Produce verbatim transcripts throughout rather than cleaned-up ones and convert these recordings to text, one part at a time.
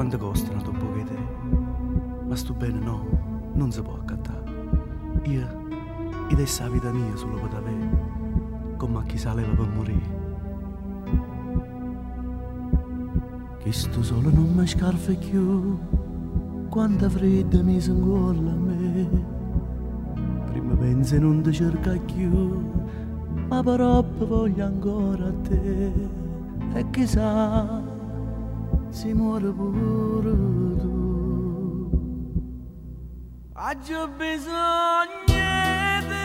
quanto costano dopo che te? Ma sto bene no, non si può accattare. Io, io adesso la vita mia solo per avere, come a chi saleva per morire. Che sto solo non mi scarfa più, quanta fredda mi si ingolla a me. Prima pensi non ti cerca più, ma però voglio ancora a te. E chissà, si muore pure tu. Oggi ho bisogno di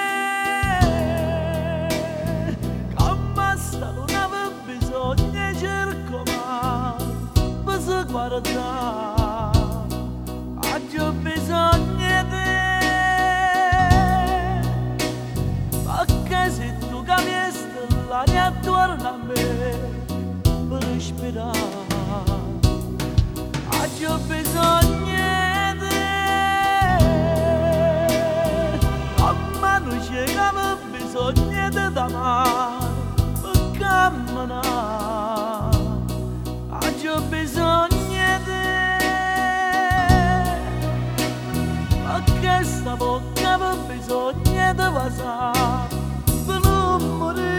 te, come sta non avevo bisogno, cerco ma per si guardare. Oggi ho bisogno di te, perché se tu cambiasti l'aria attorno a me per respirare. Oggi ho bisogno di te, come non c'era bisogno di amare per camminare. Oggi ho bisogno di te, perché sta bocca aveva bisogno di vasare per non morire.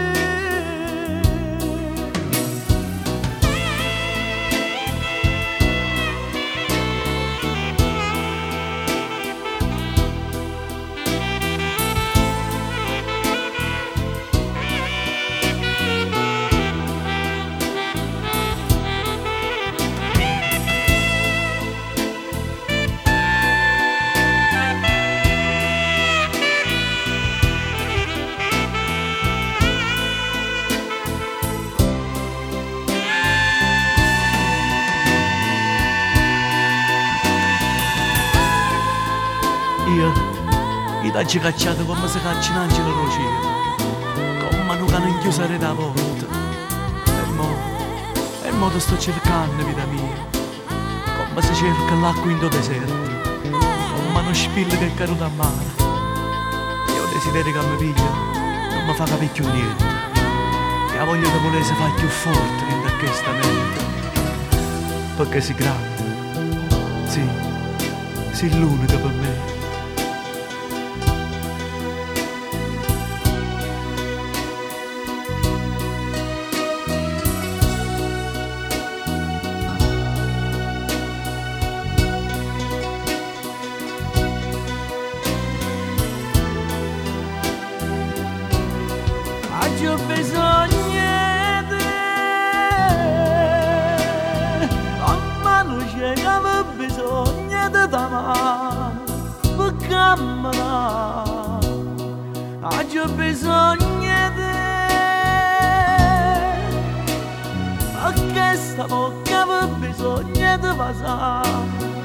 Io, io t'ho cacciato come si caccia un angelo al cielo, come non canno chiusare da porta. E mo, e mo ti sto cercando, vita mia, come si cerca l'acqua in tuo deserto, come non spilla che è caduta a mare. Io desiderio che mi piglia, non mi fa capire più niente, e la voglia di voler si fa più forte in questa mente, perché sei grande, sì, sei l'unica per me. Oggi ho bisogno di te, ma non c'era bisogno di amare per camminare. Oggi ho bisogno di te, perché sta bocca aveva bisogno di vasare